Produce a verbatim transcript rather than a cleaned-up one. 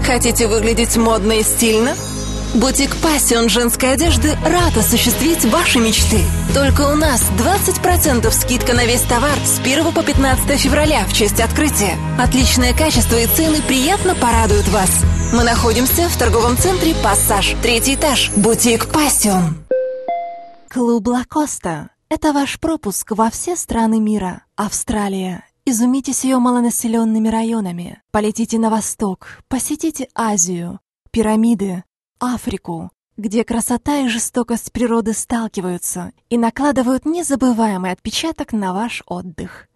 Хотите выглядеть модно и стильно? Бутик Passion женской одежды рад осуществить ваши мечты. Только у нас двадцать процентов скидка на весь товар с первого по пятнадцатое февраля в честь открытия. Отличное качество и цены приятно порадуют вас. Мы находимся в торговом центре «Пассаж», третий этаж, Бутик Passion. Клуб Лакоста – это ваш пропуск во все страны мира. Австралия. Изумитесь ее малонаселенными районами. Полетите на восток, посетите Азию, пирамиды, Африку, где красота и жестокость природы сталкиваются и накладывают незабываемый отпечаток на ваш отдых.